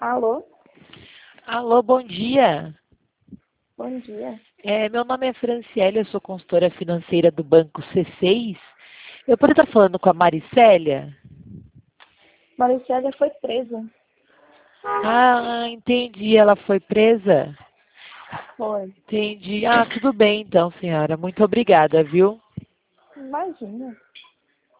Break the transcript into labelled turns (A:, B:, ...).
A: Alô,
B: Alô, bom dia.
A: bom dia.
B: Meu nome é Franciele, eu sou consultora financeira do Banco C6. Eu poderia estar falando com a Maricélia?
A: Maricélia foi presa.
B: Ah, entendi, ela foi presa?
A: Foi.
B: Entendi. Ah, tudo bem então, senhora. Muito obrigada, viu?
A: Imagina.